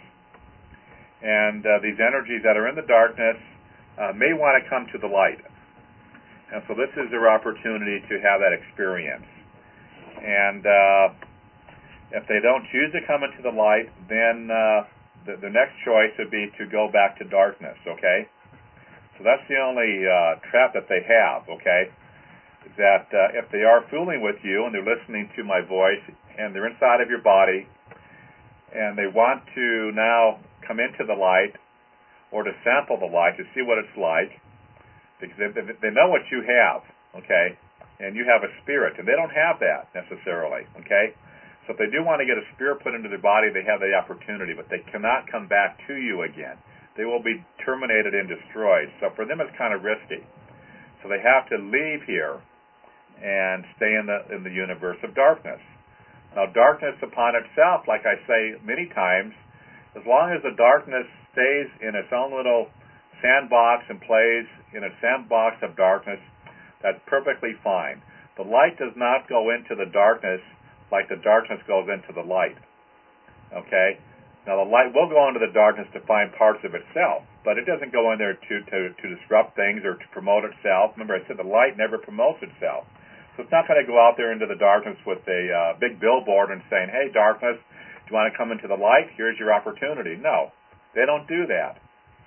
And uh, these energies that are in the darkness uh, may want to come to the light. And so this is their opportunity to have that experience. And uh, if they don't choose to come into the light, then uh, the, the next choice would be to go back to darkness, okay? So that's the only uh, trap that they have, okay? Is that uh, if they are fooling with you and they're listening to my voice and they're inside of your body and they want to now come into the light or to sample the light to see what it's like, because they, they know what you have, okay? And you have a spirit, and they don't have that necessarily, okay? So if they do want to get a spirit put into their body, they have the opportunity, but they cannot come back to you again. They will be terminated and destroyed. So for them, it's kind of risky. So they have to leave here and stay in the in the universe of darkness. Now, darkness upon itself, like I say many times, as long as the darkness stays in its own little sandbox and plays in a sandbox of darkness, that's perfectly fine. The light does not go into the darkness like the darkness goes into the light. Okay? Now, the light will go into the darkness to find parts of itself, but it doesn't go in there to, to, to disrupt things or to promote itself. Remember, I said the light never promotes itself. So it's not going to go out there into the darkness with a uh, big billboard and saying, hey, darkness, do you want to come into the light? Here's your opportunity. No, they don't do that.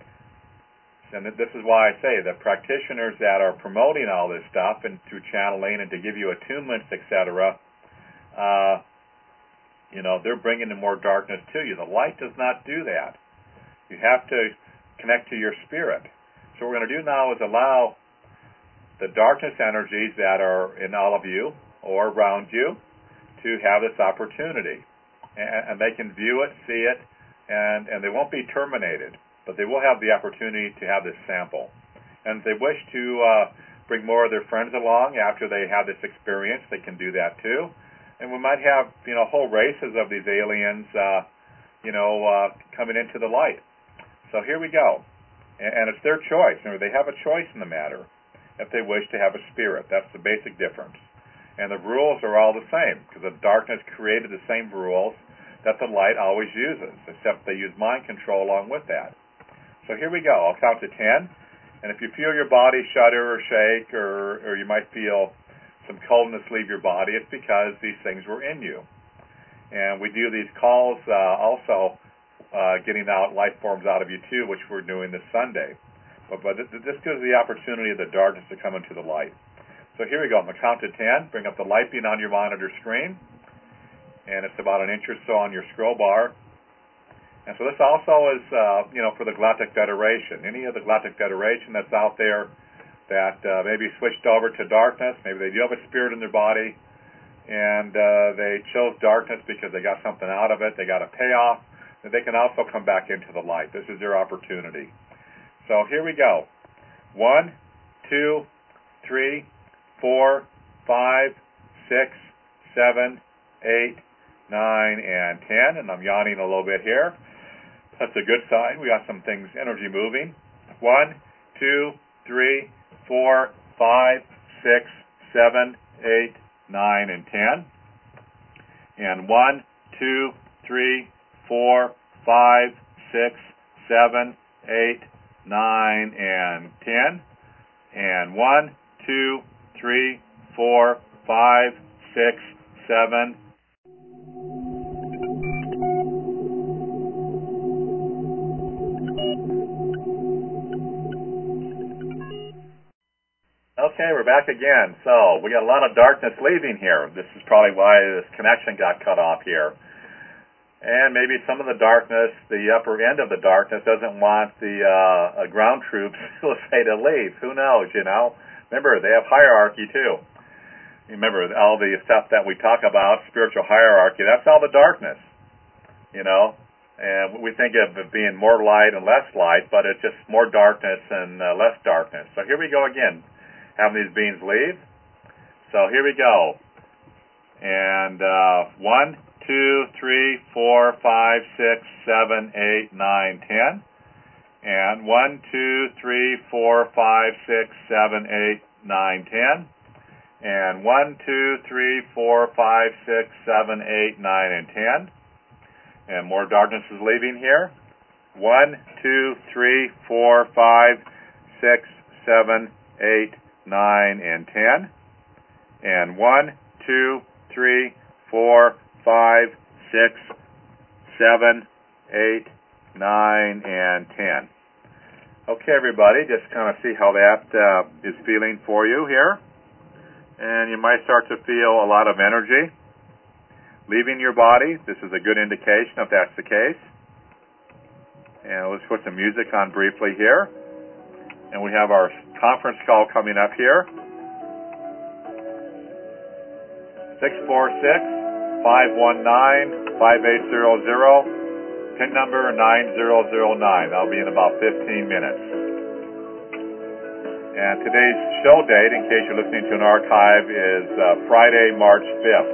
And this is why I say that practitioners that are promoting all this stuff and through channeling and to give you attunements, et cetera, uh, you know, they're bringing in more darkness to you. The light does not do that. You have to connect to your spirit. So what we're going to do now is allow the darkness energies that are in all of you or around you to have this opportunity. And, and they can view it, see it, and, and they won't be terminated. But they will have the opportunity to have this sample. And if they wish to uh, bring more of their friends along after they have this experience, they can do that too. And we might have, you know, whole races of these aliens, uh, you know, uh, coming into the light. So here we go. and, and it's their choice. Remember, they have a choice in the matter if they wish to have a spirit. That's the basic difference. And the rules are all the same, because the darkness created the same rules that the light always uses, except they use mind control along with that. So here we go. I'll count to ten, and if you feel your body shudder or shake, or, or you might feel some coldness leave your body, it's because these things were in you. And we do these calls uh, also uh, getting out life forms out of you too, which we're doing this Sunday. But, but this, this gives the opportunity of the darkness to come into the light. So here we go. I'm going to count to ten. Bring up the light beam on your monitor screen. And it's about an inch or so on your scroll bar. And so this also is, uh, you know, for the Galactic Federation. Any of the Galactic Federation that's out there that uh, maybe switched over to darkness, maybe they do have a spirit in their body, and uh, they chose darkness because they got something out of it, they got a payoff, that they can also come back into the light. This is their opportunity. So here we go. One, two, three, four, five, six, seven, eight, nine, and ten. And I'm yawning a little bit here. That's a good sign. We got some things, energy moving. One, two, three, four, five, six, seven, eight, nine, and ten. And one, two, three, four, five, six, seven, eight, nine, and ten. And one, two, three, four, five, six, seven. Okay, we're back again. So we got a lot of darkness leaving here. This is probably why this connection got cut off here. And maybe some of the darkness, the upper end of the darkness, doesn't want the uh, ground troops, let's say, to leave. Who knows, you know? Remember, they have hierarchy, too. Remember, all the stuff that we talk about, spiritual hierarchy, that's all the darkness, you know? And we think of it being more light and less light, but it's just more darkness and uh, less darkness. So here we go again, having these beings leave. So here we go. And uh, one, two, three, four, five, six, seven, eight, nine, ten. And one, two, three, four, five, six, seven, eight, nine, ten. And one, two, three, four, five, six, seven, eight, nine, and ten. And more darkness is leaving here. One, two, three, four, five, six, seven, eight, nine, and ten. And one, two, three, four, five, six, seven, eight, nine, and ten. Okay, everybody, just kind of see how that uh, is feeling for you here. And you might start to feel a lot of energy leaving your body. This is a good indication if that's the case. And let's put some music on briefly here. And we have our conference call coming up here. six four six, five one nine, five eight zero zero. PIN number nine zero zero nine. That'll be in about fifteen minutes. And today's show date, in case you're listening to an archive, is uh, Friday, March fifth.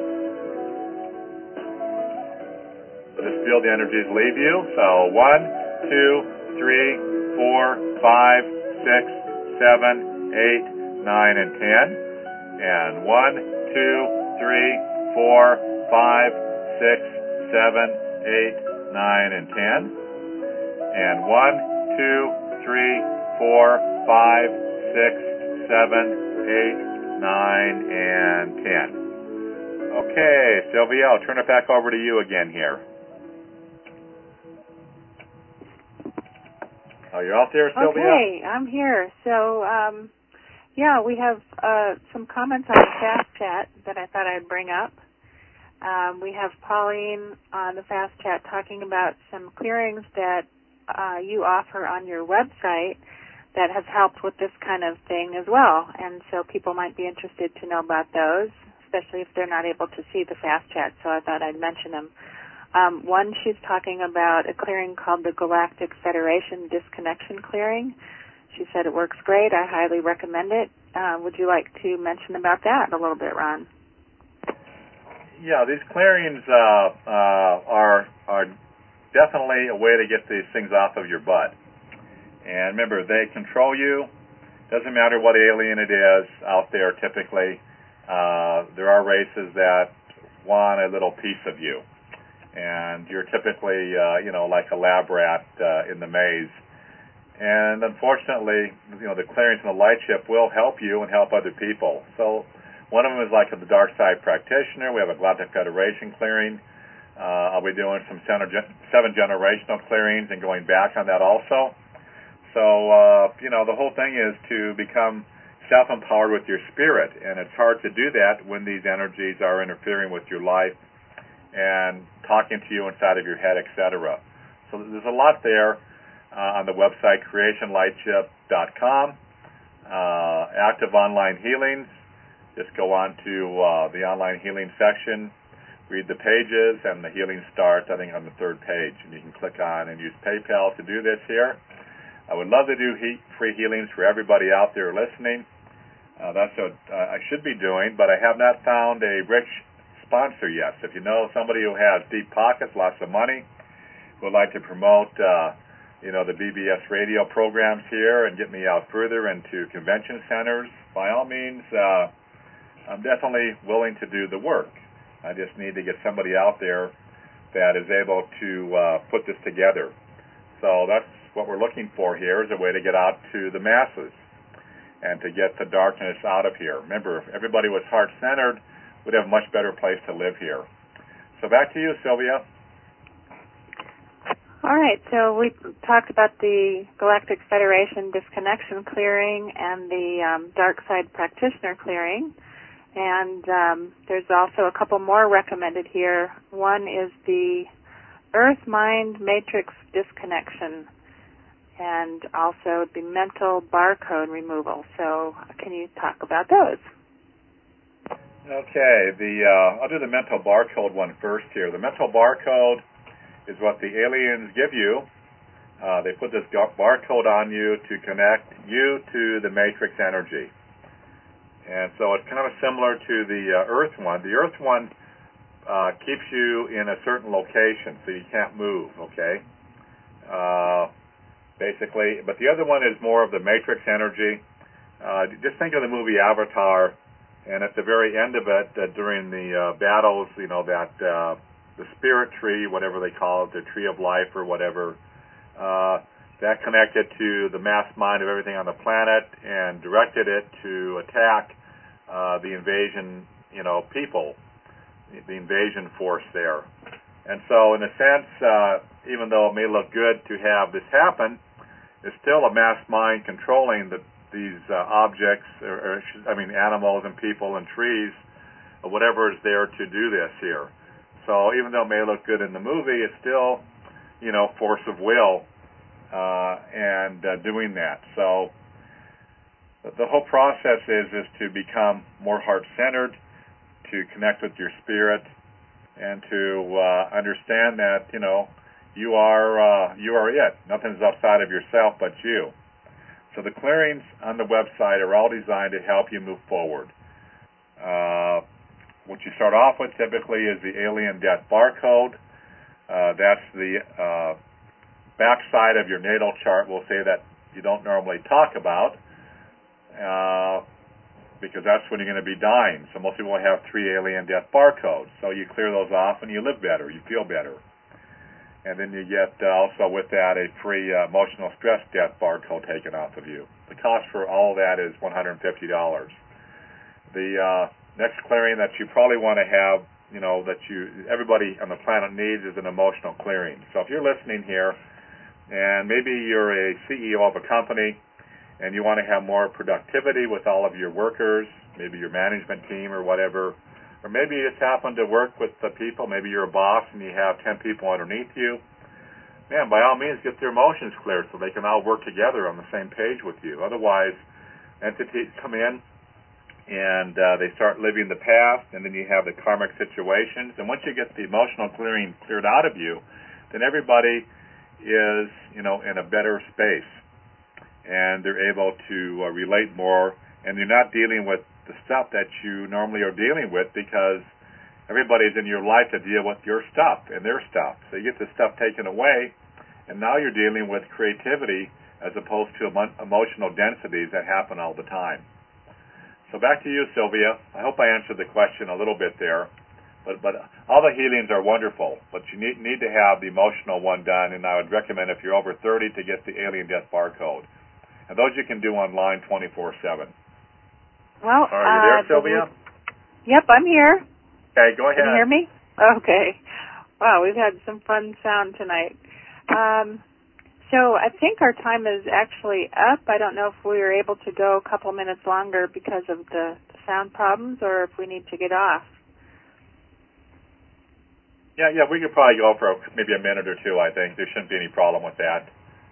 Just feel the energies leave you. So one, two, three, four, five, six, seven, eight, nine, and ten. And one, two, three, four, five, six, seven, eight, nine, and ten. And one, two, three, four, five, six, seven, eight, nine, and ten. Okay, Sylvia, I'll turn it back over to you again here. Oh, you're out there, Sylvia? Okay, I'm here. So, um, yeah, we have uh, some comments on the Fast Chat that I thought I'd bring up. Um, we have Pauline on the Fast Chat talking about some clearings that uh, you offer on your website that have helped with this kind of thing as well. And so people might be interested to know about those, especially if they're not able to see the Fast Chat, so I thought I'd mention them. Um, one, she's talking about a clearing called the Galactic Federation Disconnection Clearing. She said it works great. I highly recommend it. Uh, would you like to mention about that a little bit, Ron? Yeah, these clearings uh, uh, are are definitely a way to get these things off of your butt. And remember, they control you. Doesn't matter what alien it is out there typically. Uh, there are races that want a little piece of you. And you're typically, uh, you know, like a lab rat uh, in the maze. And unfortunately, you know, the clearings in the light ship will help you and help other people. So one of them is like the Dark Side Practitioner. We have a Galactic Federation clearing. Uh, I'll be doing some seven generational clearings and going back on that also. So, uh, you know, the whole thing is to become self-empowered with your spirit, and it's hard to do that when these energies are interfering with your life and talking to you inside of your head, et cetera. So there's a lot there uh, on the website creation lightship dot com. Uh, active online healings. Just go on to uh, the online healing section, read the pages, and the healing starts, I think, on the third page. And you can click on and use PayPal to do this here. I would love to do he- free healings for everybody out there listening. Uh, that's what uh, I should be doing, but I have not found a rich sponsor yet. So if you know somebody who has deep pockets, lots of money, who would like to promote, uh, you know, the B B S radio programs here and get me out further into convention centers, by all means, uh, I'm definitely willing to do the work. I just need to get somebody out there that is able to uh, put this together. So that's what we're looking for here, is a way to get out to the masses and to get the darkness out of here. Remember, if everybody was heart-centered, we'd have a much better place to live here. So back to you, Sylvia. All right, so we talked about the Galactic Federation disconnection clearing and the um, Dark Side Practitioner clearing. And um, there's also a couple more recommended here. One is the Earth-Mind Matrix disconnection, and also the mental barcode removal. So can you talk about those? Okay, the uh, I'll do the mental barcode one first here. The mental barcode is what the aliens give you. Uh, they put this barcode on you to connect you to the matrix energy. And so it's kind of similar to the uh, Earth one. The Earth one uh, keeps you in a certain location, so you can't move, okay? Uh, basically, but the other one is more of the matrix energy. Uh, just think of the movie Avatar, and at the very end of it, uh, during the uh, battles, you know, that uh, the spirit tree, whatever they call it, the tree of life or whatever, uh, that connected to the mass mind of everything on the planet and directed it to attack uh, the invasion, you know, people, the invasion force there. And so, in a sense, uh, even though it may look good to have this happen, it's still a mass mind controlling the, these uh, objects, or, or I mean, animals and people and trees, or whatever is there to do this here. So, even though it may look good in the movie, it's still, you know, force of will uh, and uh, doing that. So, the whole process is is to become more heart-centered, to connect with your spirit, and to uh, understand that, you know, you are uh, you are it. Nothing's outside of yourself but you. So the clearings on the website are all designed to help you move forward. Uh, what you start off with typically is the alien death barcode. Uh, that's the uh, backside of your natal chart, we'll say, that you don't normally talk about, uh, because that's when you're going to be dying. So most people have three alien death barcodes. So you clear those off and you live better, you feel better. And then you get uh, also with that a free uh, emotional stress death barcode taken off of you. The cost for all of that is one hundred fifty dollars. The uh, next clearing that you probably want to have, you know, that you everybody on the planet needs, is an emotional clearing. So if you're listening here, and maybe you're a C E O of a company, and you want to have more productivity with all of your workers, maybe your management team or whatever, or maybe you just happen to work with the people, maybe you're a boss and you have ten people underneath you, man, by all means get their emotions cleared so they can all work together on the same page with you. Otherwise, entities come in and uh, they start living the past, and then you have the karmic situations. And once you get the emotional clearing cleared out of you, then everybody is, you know, in a better space, and they're able to uh, relate more, and you're not dealing with the stuff that you normally are dealing with, because everybody's in your life to deal with your stuff and their stuff. So you get the stuff taken away, and now you're dealing with creativity as opposed to emo- emotional densities that happen all the time. So back to you, Sylvia. I hope I answered the question a little bit there. But but all the healings are wonderful, but you need need to have the emotional one done, and I would recommend if you're over thirty to get the Alien Death Barcode. And those you can do online twenty-four seven. Well, are you there, uh, Sylvia? Yep, I'm here. Okay, go ahead. Can you hear me? Okay. Wow, we've had some fun sound tonight. Um, so I think our time is actually up. I don't know if we were able to go a couple minutes longer because of the sound problems, or if we need to get off. Yeah, yeah, we could probably go for maybe a minute or two, I think. There shouldn't be any problem with that.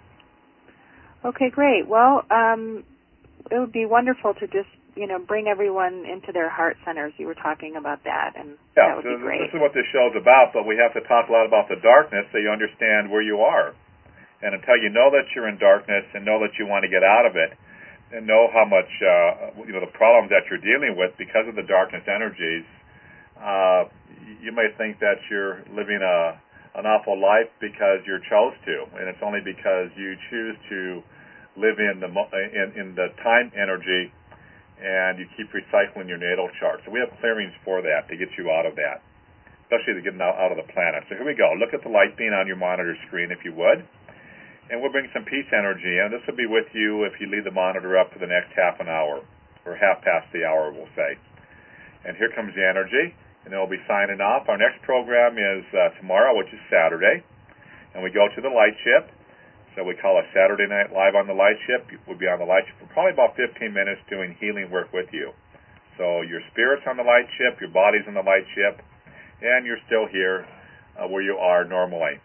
Okay, great. Well, um, it would be wonderful to just, you know, bring everyone into their heart centers. You were talking about that, and yeah, that would so be great. This is what this show's about, but we have to talk a lot about the darkness so you understand where you are. And until you know that you're in darkness and know that you want to get out of it, and know how much, uh, you know, the problems that you're dealing with because of the darkness energies, uh, you may think that you're living a an awful life because you're chose to, and it's only because you choose to live in the in, in the time energy, and you keep recycling your natal chart. So we have clearings for that to get you out of that, especially to get out, out of the planet. So here we go. Look at the light being on your monitor screen, if you would, and we'll bring some peace energy in. This will be with you if you leave the monitor up for the next half an hour, or half past the hour, we'll say. And here comes the energy. And then we'll be signing off. Our next program is uh, tomorrow, which is Saturday, and we go to the light ship. So we call it Saturday Night Live on the light ship. We'll be on the light ship for probably about fifteen minutes doing healing work with you. So your spirit's on the light ship, your body's on the light ship, and you're still here uh, where you are normally.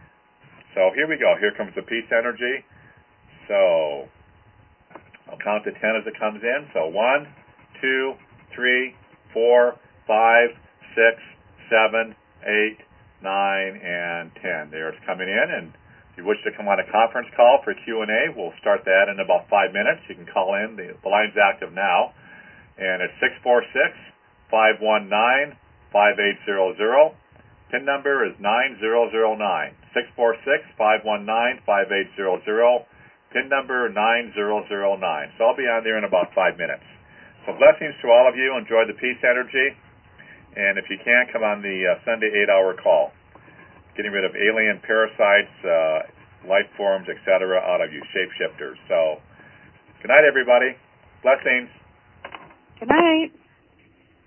So here we go. Here comes the peace energy. So I'll count to ten as it comes in. So one, two, three, four, five, six, seven, eight, nine, and ten. There it's coming in, and if you wish to come on a conference call for Q and A, we'll start that in about five minutes. You can call in. The, the line's active now, and it's six four six, five one nine, five eight zero zero. PIN number is nine zero zero nine. six four six, five one nine, five eight zero zero. PIN number nine zero zero nine. So I'll be on there in about five minutes. So blessings to all of you. Enjoy the peace energy. And if you can, come on the uh, Sunday eight-hour call, getting rid of alien parasites, uh, life forms, et cetera, out of you, shapeshifters. So, good night, everybody. Blessings. Good night.